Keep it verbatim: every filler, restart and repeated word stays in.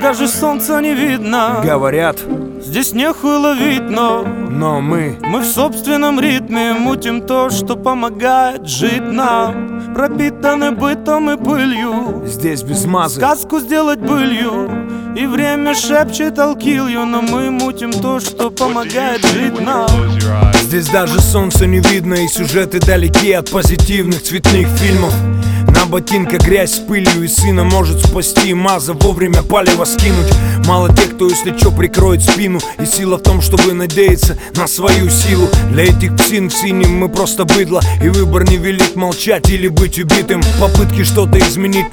даже солнца не видно. Говорят, здесь нехуй ловить, но но мы Мы в собственном ритме мутим то, что помогает жить нам. Пропитаны бытом и пылью, здесь без мазы. сказку сделать былью. И время шепчет I'll kill you, но мы мутим то, что помогает жить нам. Здесь даже солнца не видно, и сюжеты далеки от позитивных цветных фильмов. На ботинках грязь с пылью, и сына может спасти маза, вовремя палево скинуть. Мало тех, кто если чё прикроет спину. И сила в том, чтобы надеяться на свою силу. Для этих псин в синем мы просто быдло, и выбор невелик, молчать или быть убитым. Попытки что-то изменить